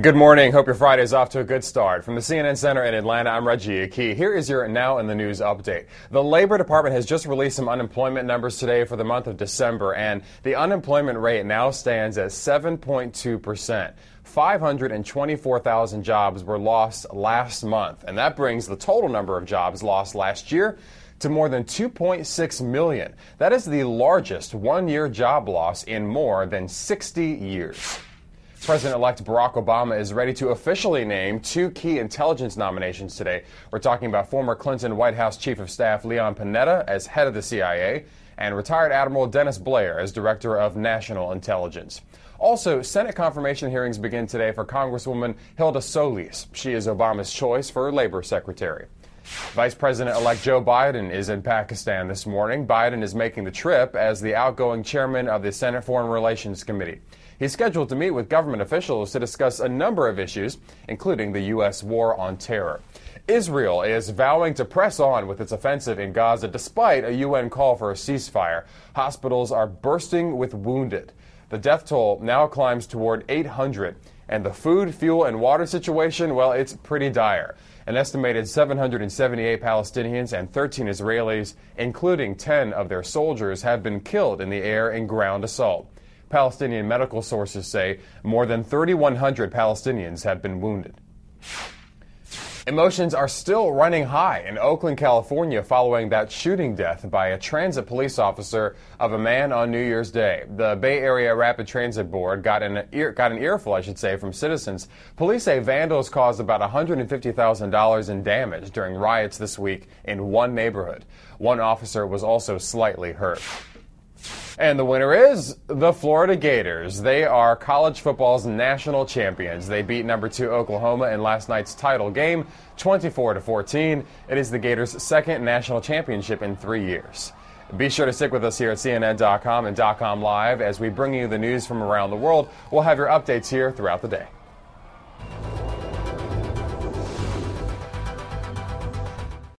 Good morning. Hope your Friday is off to a good start. From the CNN Center in Atlanta, I'm Reggie Akey. Here is your Now in the News update. The Labor Department has just released some unemployment numbers today for the month of December, and the unemployment rate now stands at 7.2%. 524,000 jobs were lost last month, and that brings the total number of jobs lost last year to more than 2.6 million. That is the largest one-year job loss in more than 60 years. President-elect Barack Obama is ready to officially name two key intelligence nominations today. We're talking about former Clinton White House Chief of Staff Leon Panetta as head of the CIA and retired Admiral Dennis Blair as Director of National Intelligence. Also, Senate confirmation hearings begin today for Congresswoman Hilda Solis. She is Obama's choice for Labor Secretary. Vice President-elect Joe Biden is in Pakistan this morning. Biden is making the trip as the outgoing chairman of the Senate Foreign Relations Committee. He's scheduled to meet with government officials to discuss a number of issues, including the U.S. war on terror. Israel is vowing to press on with its offensive in Gaza despite a UN call for a ceasefire. Hospitals are bursting with wounded. The death toll now climbs toward 800, and the food, fuel, and water situation, well, it's pretty dire. An estimated 778 Palestinians and 13 Israelis, including 10 of their soldiers, have been killed in the air and ground assault. Palestinian medical sources say more than 3,100 Palestinians have been wounded. Emotions are still running high in Oakland, California following that shooting death by a transit police officer of a man on New Year's Day. The Bay Area Rapid Transit Board got an earful, from citizens. Police say vandals caused about $150,000 in damage during riots this week in one neighborhood. One officer was also slightly hurt. And the winner is the Florida Gators. They are college football's national champions. They beat number 2 Oklahoma in last night's title game, 24-14. It is the Gators' second national championship in 3 years. Be sure to stick with us here at CNN.com and .com Live as we bring you the news from around the world. We'll have your updates here throughout the day.